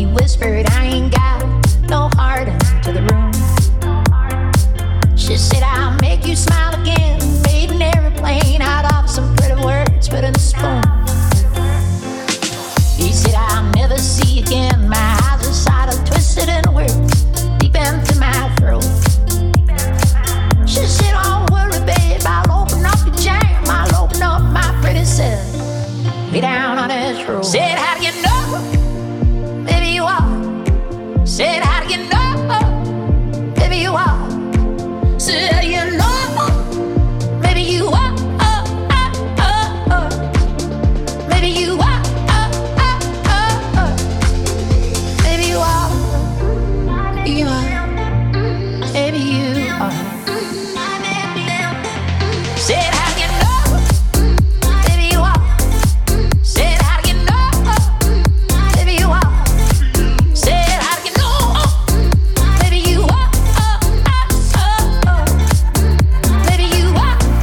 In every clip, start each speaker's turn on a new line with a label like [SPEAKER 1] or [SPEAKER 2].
[SPEAKER 1] whispered, I ain't got no heart into the room. She said, I'll make you smile again. Made an airplane out of some pretty words, put in a spoon. He said, I'll never see you again. My eyes are sort of twisted and weird, deep into my throat. She said, don't worry, babe, I'll open up your jam. I'll open up my pretty cell. Lay down on this road. Said, how do you know? Maybe you are. Said, how do you know? Maybe you are. Said, how do you know? Maybe you are. Maybe you are. Maybe you are. You are. Maybe you are. Said, how do you know? Maybe you are. Said, how do you know? Maybe you are. Said, how do you know? Maybe you are. Maybe you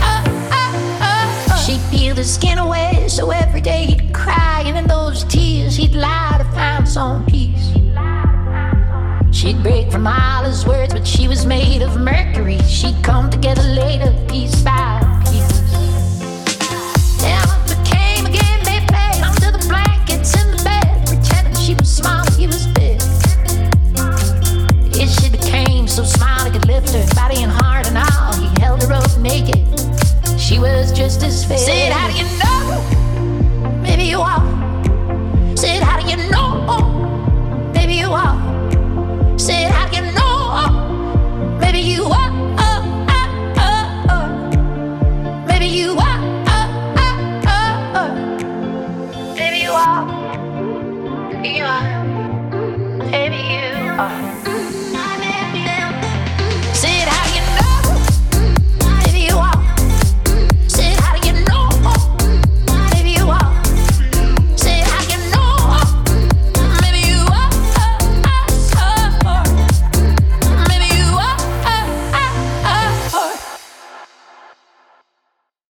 [SPEAKER 1] are. She'd peel the skin away, so every day he'd cry, and in those tears he'd lie to find some peace. She'd break from all his words, but she was made of mercury. She'd come together later, piece by piece. Then it became a game they played under the blankets in the bed, pretending she was small, he was big. Yeah, she became so small he could lift her body and heart and all. He held her up naked, she was just as fair. Said, how do you know? Maybe you are. Said, how do you know? Maybe you are. Said, how do you know? Maybe you are. Maybe you are. Maybe you are. You are. Maybe you are.